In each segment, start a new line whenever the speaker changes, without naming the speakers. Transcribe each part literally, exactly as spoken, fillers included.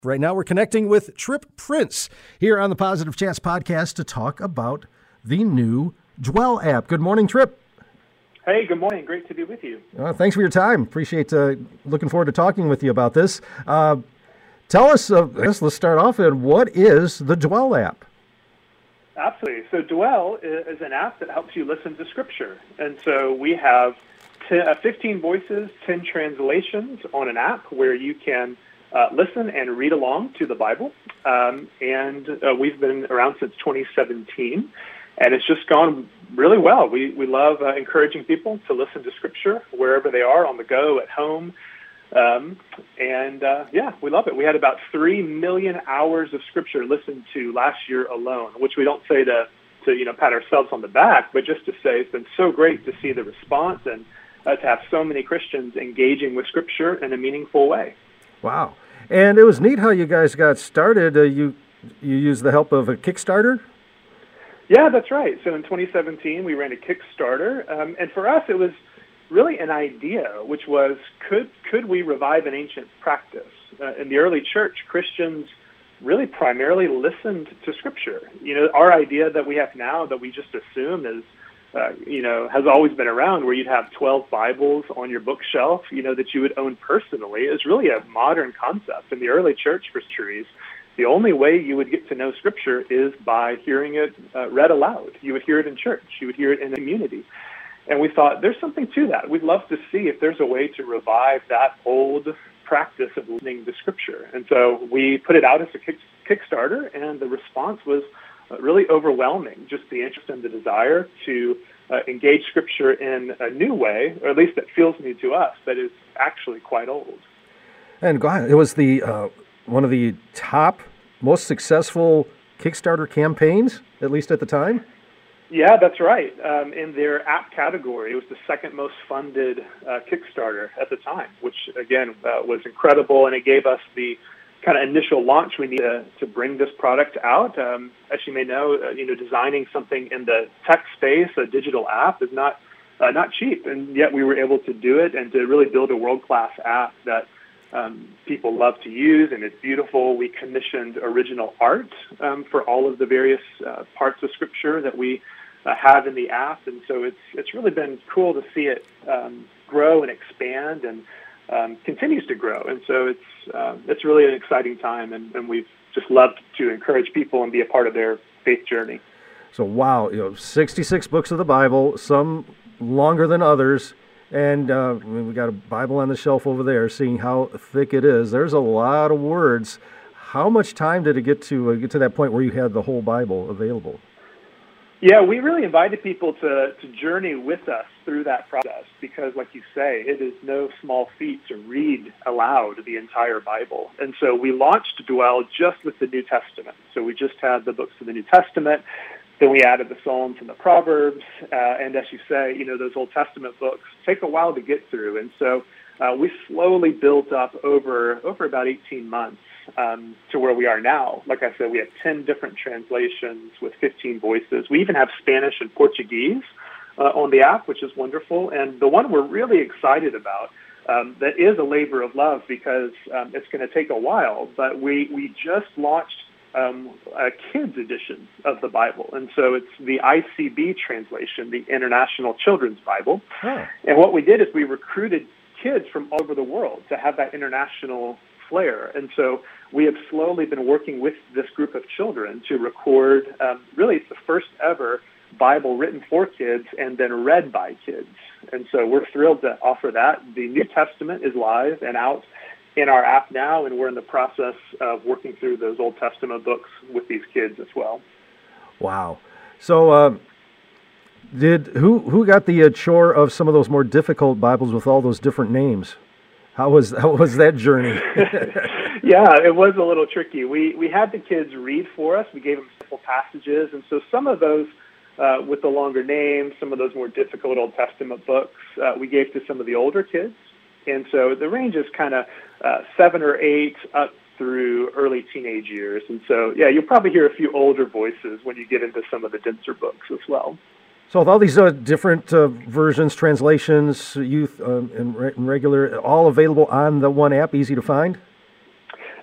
Right now, we're connecting with Trip Prince here on the Positive Chance podcast to talk about the new Dwell app. Good morning, Trip.
Hey, good morning. Great to be with you.
Uh, thanks for your time. Appreciate uh, looking forward to talking with you about this. Uh, tell us, uh, I guess let's start off with what is the Dwell app?
Absolutely. So Dwell is an app that helps you listen to Scripture. And so we have ten, uh, fifteen voices, ten translations on an app where you can uh, listen and read along to the Bible. Um, and uh, we've been around since twenty seventeen. And it's just gone really well. We we love uh, encouraging people to listen to Scripture wherever they are, on the go, at home. Um, and, uh, yeah, we love it. We had about three million hours of Scripture listened to last year alone, which we don't say to, to, you know, pat ourselves on the back, but just to say it's been so great to see the response and uh, to have so many Christians engaging with Scripture in a meaningful way.
Wow. And it was neat how you guys got started. Uh, you, you used the help of a Kickstarter?
Yeah, that's right. So in twenty seventeen, we ran a Kickstarter, um, and for us, it was really an idea, which was, could could we revive an ancient practice? Uh, in the early church, Christians really primarily listened to Scripture. You know, our idea that we have now, that we just assume is, uh, you know, has always been around, where you'd have twelve Bibles on your bookshelf, you know, that you would own personally, is really a modern concept. In the early church for centuries, the only way you would get to know Scripture is by hearing it uh, read aloud. You would hear it in church. You would hear it in a community. And we thought, there's something to that. We'd love to see if there's a way to revive that old practice of listening to Scripture. And so we put it out as a kick, Kickstarter, and the response was uh, really overwhelming, just the interest and the desire to uh, engage Scripture in a new way, or at least that feels new to us, that is actually quite old.
And God, it was the uh, one of the top, most successful Kickstarter campaigns, at least at the time?
Yeah, that's right. Um, in their app category, it was the second most funded uh, Kickstarter at the time, which, again, uh, was incredible, and it gave us the kind of initial launch we needed to, to bring this product out. Um, as you may know, uh, you know, designing something in the tech space, a digital app, is not uh, not cheap, and yet we were able to do it and to really build a world-class app that um, people love to use, and it's beautiful. We commissioned original art um, for all of the various uh, parts of Scripture that we Uh, have in the app, and so it's it's really been cool to see it um, grow and expand, and um, continues to grow. And so it's uh, it's really an exciting time, and, and we've just loved to encourage people and be a part of their faith journey.
So wow, you know, sixty-six books of the Bible, some longer than others, and uh, I mean, we got a Bible on the shelf over there. Seeing how thick it is, there's a lot of words. How much time did it get to uh, get to that point where you had the whole Bible available?
Yeah, we really invited people to, to journey with us through that process because, like you say, it is no small feat to read aloud the entire Bible. And so we launched Dwell just with the New Testament. So we just had the books of the New Testament. Then we added the Psalms and the Proverbs. Uh, and as you say, you know, those Old Testament books take a while to get through. And so uh, we slowly built up over, over about eighteen months. Um, to where we are now. Like I said, we have ten different translations with fifteen voices. We even have Spanish and Portuguese uh, on the app, which is wonderful. And the one we're really excited about, um, that is a labor of love because um, it's going to take a while, but we, we just launched um, a kids edition of the Bible. And so it's the I C B translation, the International Children's Bible.
Oh. And
what we did is we recruited kids from all over the world to have that international flair. And so we have slowly been working with this group of children to record, um, really it's the first ever Bible written for kids and then read by kids. And so we're thrilled to offer that. The New Testament is live and out in our app now, and we're in the process of working through those Old Testament books with these kids as well.
Wow. So uh, did who who got the uh, chore of some of those more difficult Bibles with all those different names? How was how was that journey?
Yeah, it was a little tricky. We we had the kids read for us. We gave them simple passages, and so some of those uh, with the longer names, some of those more difficult Old Testament books, uh, we gave to some of the older kids. And so the range is kind of uh, seven or eight up through early teenage years. And so, yeah, you'll probably hear a few older voices when you get into some of the denser books as well.
So with all these uh, different uh, versions, translations, youth um, and, re- and regular, all available on the one app, easy to find?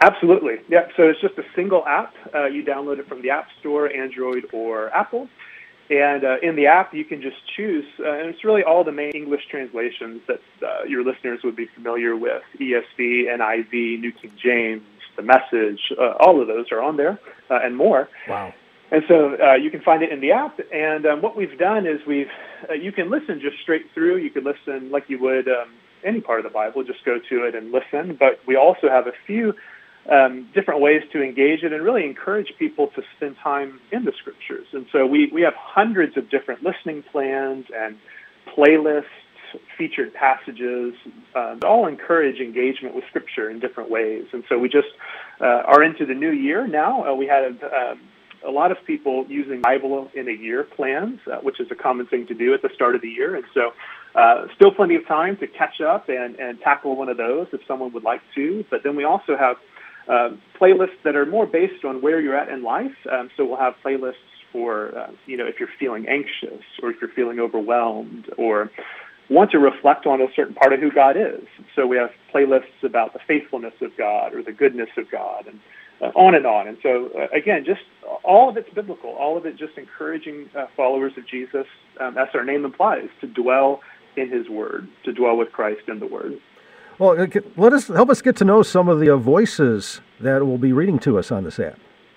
Absolutely. Yeah. So it's just a single app. Uh, you download it from the App Store, Android or Apple. And uh, in the app, you can just choose, uh, and it's really all the main English translations that uh, your listeners would be familiar with: E S V, N I V, New King James, The Message. Uh, all of those are on there, uh, and more.
Wow.
And so uh, you can find it in the app. And um, what we've done is we've uh, you can listen just straight through. You can listen like you would um, any part of the Bible. Just go to it and listen. But we also have a few Um, different ways to engage it and really encourage people to spend time in the Scriptures. And so we, we have hundreds of different listening plans and playlists, featured passages, uh, that all encourage engagement with Scripture in different ways. And so we just uh, are into the new year now. Uh, we had um, a lot of people using Bible in a year plans, uh, which is a common thing to do at the start of the year. And so uh, still plenty of time to catch up and, and tackle one of those if someone would like to. But then we also have Uh, playlists that are more based on where you're at in life. Um, so we'll have playlists for, uh, you know, if you're feeling anxious or if you're feeling overwhelmed or want to reflect on a certain part of who God is. So we have playlists about the faithfulness of God or the goodness of God and uh, on and on. And so, uh, again, just all of it's biblical, all of it just encouraging uh, followers of Jesus, um, as our name implies, to dwell in his word, to dwell with Christ in the word.
Well, let us help us get to know some of the uh, voices that will be reading to us on this app.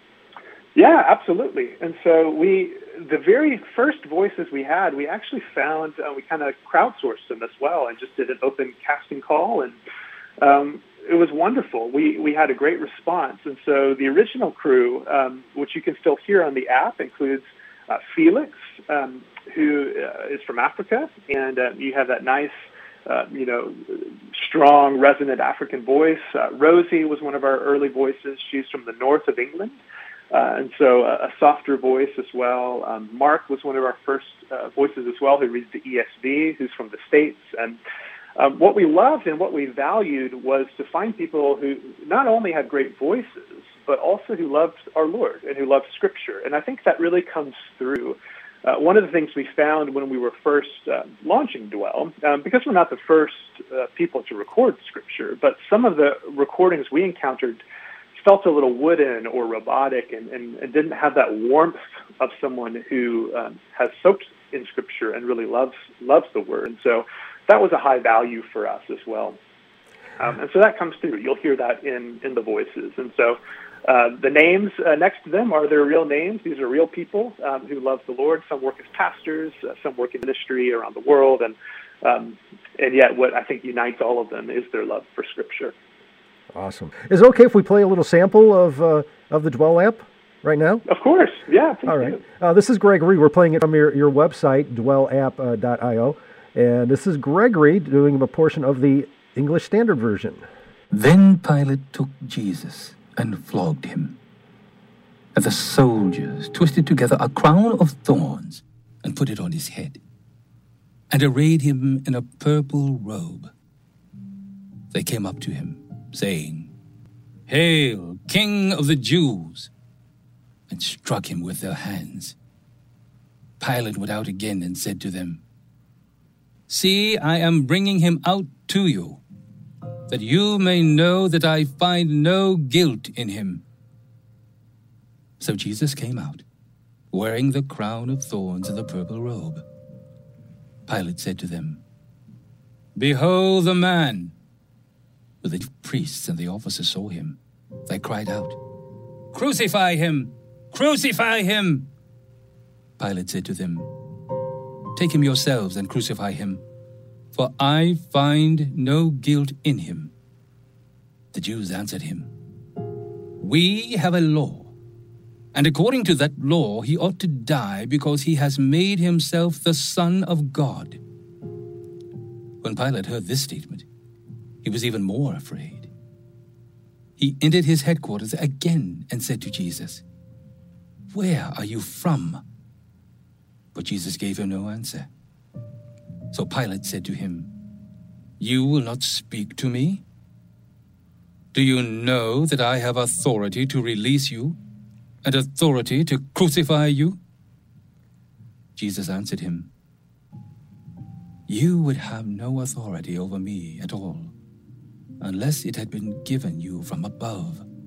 Yeah, absolutely. And so we, the very first voices we had, we actually found, uh, we kind of crowdsourced them as well and just did an open casting call. And um, it was wonderful. We, we had a great response. And so the original crew, um, which you can still hear on the app, includes uh, Felix, um, who uh, is from Africa. And uh, you have that nice, Uh, you know, strong, resonant African voice. Uh, Rosie was one of our early voices. She's from the north of England, uh, and so a, a softer voice as well. Um, Mark was one of our first uh, voices as well, who reads the E S V, who's from the States. And um, what we loved and what we valued was to find people who not only had great voices, but also who loved our Lord and who loved Scripture. And I think that really comes through. Uh, one of the things we found when we were first uh, launching Dwell, um, because we're not the first uh, people to record Scripture, but some of the recordings we encountered felt a little wooden or robotic and, and, and didn't have that warmth of someone who um, has soaked in Scripture and really loves loves the Word. And so that was a high value for us as well. Um, and so that comes through. You'll hear that in, in the voices. And so Uh, the names uh, next to them are their real names. These are real people um, who love the Lord. Some work as pastors, uh, some work in ministry around the world, and um, and yet what I think unites all of them is their love for Scripture.
Awesome. Is it okay if we play a little sample of uh, of the Dwell app right now?
Of course, yeah.
All right. Uh, this is Gregory. We're playing it from your, your website, dwell app dot io, and this is Gregory doing a portion of the English Standard Version.
Then Pilate took Jesus and flogged him. And the soldiers twisted together a crown of thorns and put it on his head, and arrayed him in a purple robe. They came up to him, saying, "Hail, King of the Jews!" and struck him with their hands. Pilate went out again and said to them, "See, I am bringing him out to you, that you may know that I find no guilt in him." So Jesus came out, wearing the crown of thorns and the purple robe. Pilate said to them, "Behold the man!" When the priests and the officers saw him, they cried out, "Crucify him! Crucify him!" Pilate said to them, "Take him yourselves and crucify him, for I find no guilt in him." The Jews answered him, "We have a law, and according to that law he ought to die because he has made himself the Son of God." When Pilate heard this statement, he was even more afraid. He entered his headquarters again and said to Jesus, "Where are you from?" But Jesus gave him no answer. So Pilate said to him, "You will not speak to me? Do you know that I have authority to release you and authority to crucify you?" Jesus answered him, "You would have no authority over me at all, unless it had been given you from above.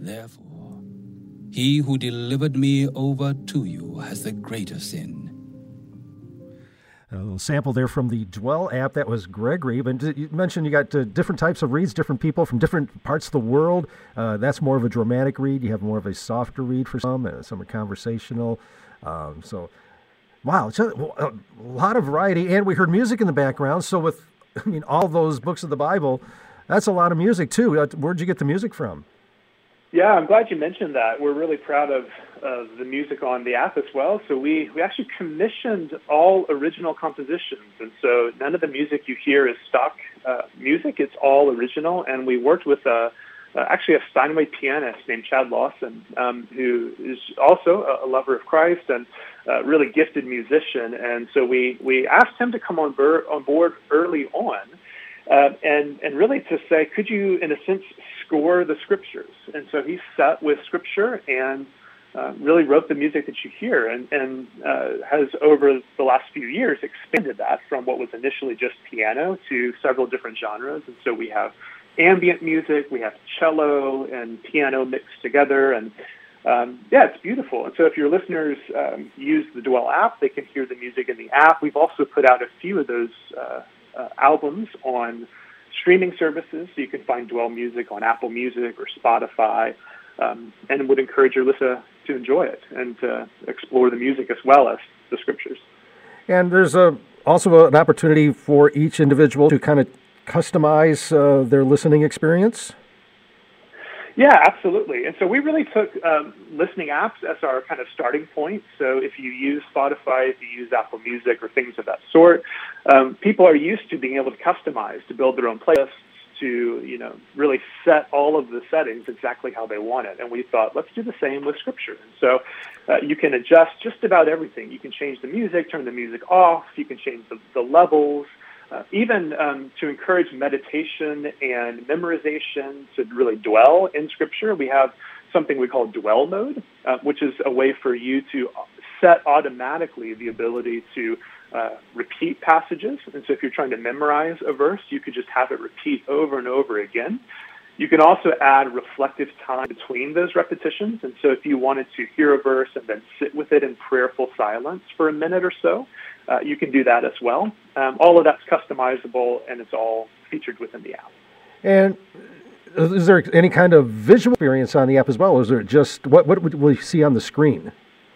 Therefore, he who delivered me over to you has the greater sin.
A little sample there from the Dwell app. That was Gregory. But you mentioned you got uh, different types of reads, different people from different parts of the world. Uh, that's more of a dramatic read. You have more of a softer read for some. Uh, some are conversational. Um, so, wow, it's a, a lot of variety. And we heard music in the background. So with, I mean, all those books of the Bible, that's a lot of music too. Uh, where'd you get the music from?
Yeah, I'm glad you mentioned that. We're really proud of, of the music on the app as well. So we, we actually commissioned all original compositions. And so none of the music you hear is stock uh, music. It's all original. And we worked with a, uh, actually a Steinway pianist named Chad Lawson, um, who is also a, a lover of Christ and a really gifted musician. And so we, we asked him to come on, bur- on board early on uh, and, and really to say, could you, in a sense, score the scriptures? And so he sat with scripture and uh, really wrote the music that you hear, and, and uh, has over the last few years expanded that from what was initially just piano to several different genres. And so we have ambient music, we have cello and piano mixed together, and um, yeah, it's beautiful. And so if your listeners um, use the Dwell app, they can hear the music in the app. We've also put out a few of those uh, uh, albums on streaming services, so you can find Dwell music on Apple Music or Spotify, um, and would encourage your listener to enjoy it and to explore the music as well as the scriptures.
And there's a, also an opportunity for each individual to kind of customize uh, their listening experience?
Yeah, absolutely. And so we really took um, listening apps as our kind of starting point. So if you use Spotify, if you use Apple Music or things of that sort, um, people are used to being able to customize, to build their own playlists, to, you know, really set all of the settings exactly how they want it. And we thought, let's do the same with Scripture. And so uh, you can adjust just about everything. You can change the music, turn the music off. You can change the, the levels. Uh, even um, to encourage meditation and memorization, to really dwell in Scripture, we have something we call dwell mode, uh, which is a way for you to set automatically the ability to uh, repeat passages. And so if you're trying to memorize a verse, you could just have it repeat over and over again. You can also add reflective time between those repetitions. And so if you wanted to hear a verse and then sit with it in prayerful silence for a minute or so, Uh, you can do that as well. Um, all of that's customizable, and it's all featured within the app.
And is there any kind of visual experience on the app as well, or is there just, what, what would we see on the screen?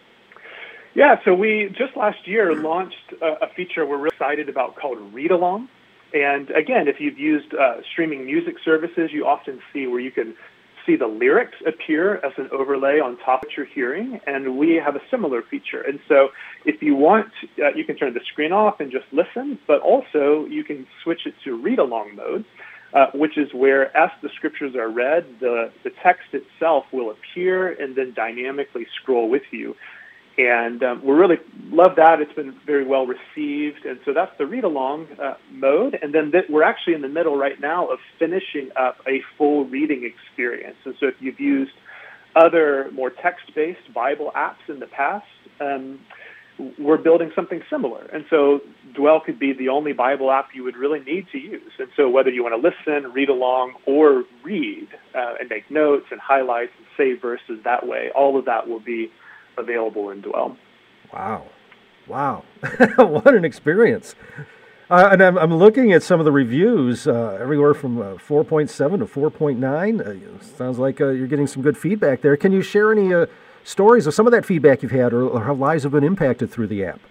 Yeah, so we just last year launched a, a feature we're really excited about called Read Along. And again, if you've used uh, streaming music services, you often see where you can see the lyrics appear as an overlay on top of what you're hearing, and we have a similar feature. And so if you want, uh, you can turn the screen off and just listen, but also you can switch it to read-along mode, uh, which is where as the scriptures are read, the, the text itself will appear and then dynamically scroll with you. And um, we really love that. It's been very well received. And so that's the read-along uh, mode. And then th- we're actually in the middle right now of finishing up a full reading experience. And so if you've used other more text-based Bible apps in the past, um, we're building something similar. And so Dwell could be the only Bible app you would really need to use. And so whether you want to listen, read along, or read uh, and make notes and highlights and save verses that way, all of that will be available in Dwell.
Wow. Wow. What an experience. Uh, and I'm, I'm looking at some of the reviews, uh, everywhere from uh, four point seven to four point nine. Uh, sounds like uh, you're getting some good feedback there. Can you share any uh, stories of some of that feedback you've had, or, or how lives have been impacted through the app?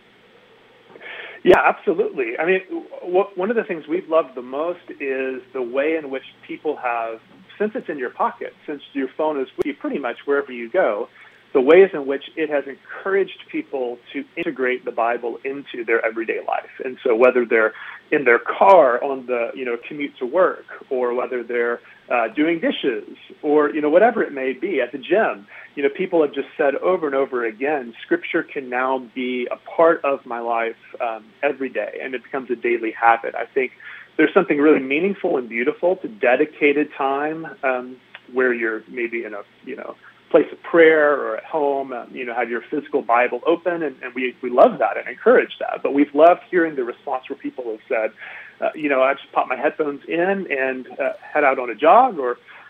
Yeah, absolutely. I mean, w- one of the things we've loved the most is the way in which people have, since it's in your pocket, since your phone is with you pretty much wherever you go, the ways in which it has encouraged people to integrate the Bible into their everyday life. And so whether they're in their car on the, you know, commute to work, or whether they're uh, doing dishes, or, you know, whatever it may be at the gym, you know, people have just said over and over again, Scripture can now be a part of my life um, every day, and it becomes a daily habit. I think there's something really meaningful and beautiful to dedicated time um, where you're maybe in a, you know, place of prayer or at home, um, you know, have your physical Bible open, and, and we, we love that and encourage that. But we've loved hearing the response where people have said, uh, you know, I just pop my headphones in and uh, head out on a jog, or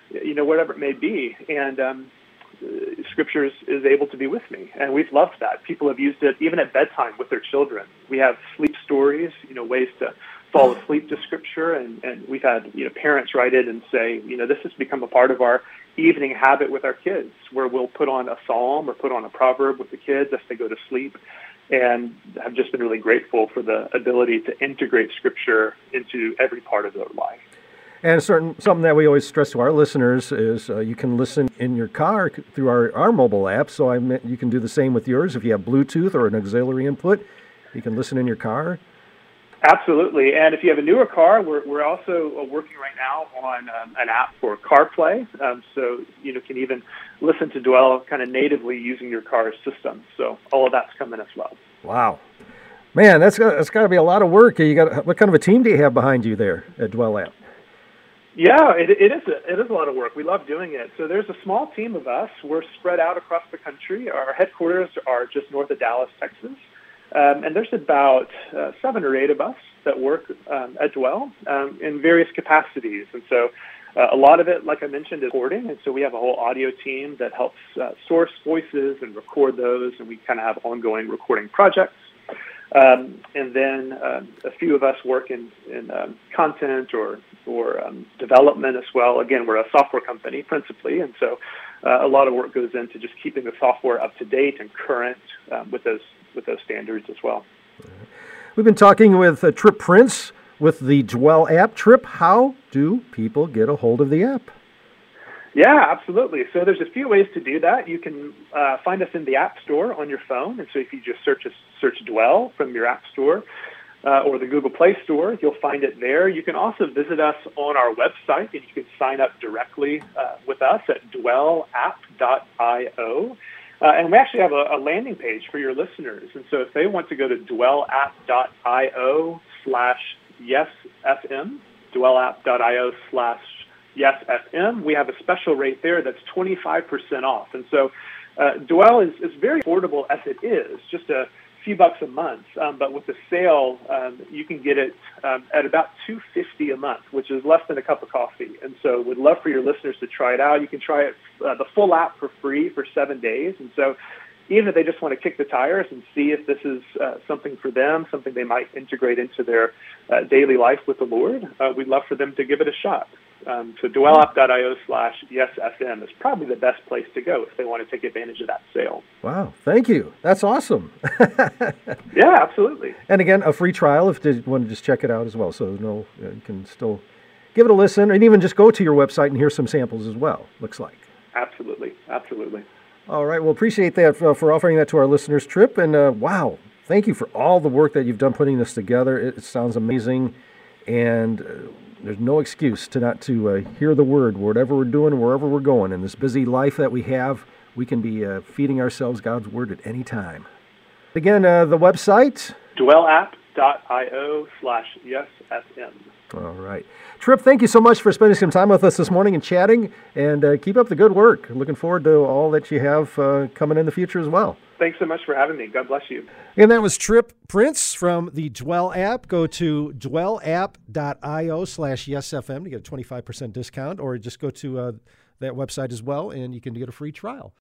you know, whatever it may be. And um, Scripture is, is able to be with me. And we've loved that. People have used it even at bedtime with their children. We have sleep stories, you know, ways to fall asleep to Scripture. And, and we've had, you know, parents write in and say, you know, this has become a part of our evening habit with our kids, where we'll put on a psalm or put on a proverb with the kids as they go to sleep. And I've just been really grateful for the ability to integrate Scripture into every part of their life.
And certain something that we always stress to our listeners is uh, you can listen in your car through our, our mobile app. So I meant you can do the same with yours. If you have Bluetooth or an auxiliary input, you can listen in your car.
Absolutely. And if you have a newer car, we're, we're also working right now on um, an app for CarPlay. Um, so, you know, can even listen to Dwell kind of natively using your car's system. So all of that's coming as well.
Wow. Man, that's, that's got to be a lot of work. You got what kind of a team do you have behind you there at Dwell App?
Yeah, it, it is a, it is a lot of work. We love doing it. So there's a small team of us. We're spread out across the country. Our headquarters are just north of Dallas, Texas. Um, and there's about uh, seven or eight of us that work um, at Dwell um, in various capacities. And so uh, a lot of it, like I mentioned, is recording. And so we have a whole audio team that helps uh, source voices and record those. And we kind of have ongoing recording projects. Um, and then um, a few of us work in, in um, content or, or um, development as well. Again, we're a software company principally. And so uh, a lot of work goes into just keeping the software up to date and current um, with those with those standards as well.
We've been talking with uh, Tripp Prince with the Dwell app. Tripp, how do people get a hold of the app?
Yeah, absolutely. So there's a few ways to do that. You can uh, find us in the App Store on your phone. And so if you just search search Dwell from your App Store uh, or the Google Play Store, you'll find it there. You can also visit us on our website, and you can sign up directly uh, with us at dwell app dot io. Uh, and we actually have a, a landing page for your listeners. And so if they want to go to dwell app dot io slash yes f m, dwell app dot io slash yes f m, we have a special rate there that's twenty-five percent off. And so uh, Dwell is, is very affordable as it is, just a few bucks a month. Um, but with the sale, um, you can get it um, at about two hundred fifty dollars a month, which is less than a cup of coffee. And so we'd love for your listeners to try it out. You can try it, uh, the full app for free for seven days. And so even if they just want to kick the tires and see if this is uh, something for them, something they might integrate into their uh, daily life with the Lord, uh, we'd love for them to give it a shot. Um, so dwell app dot io slash yes f m is probably the best place to go if they want to take advantage of that sale.
Wow, thank you. That's awesome.
Yeah, absolutely.
And again, a free trial if you want to just check it out as well. So no, you can still give it a listen and even just go to your website and hear some samples as well, looks like.
Absolutely, absolutely.
All right, well, appreciate that for, for offering that to our listeners, Tripp. And uh, wow, thank you for all the work that you've done putting this together. It, it sounds amazing. And uh, there's no excuse to not to uh, hear the word, whatever we're doing, wherever we're going. In this busy life that we have, we can be uh, feeding ourselves God's word at any time. Again, uh, the website?
dwell app dot io slash yes f m.
All right. Tripp, thank you so much for spending some time with us this morning and chatting, and uh, keep up the good work. Looking forward to all that you have uh, coming in the future as well.
Thanks so much for having me. God bless you.
And that was Tripp Prince from the Dwell app. Go to dwell app dot io slash yes f m to get a twenty-five percent discount, or just go to uh, that website as well, and you can get a free trial.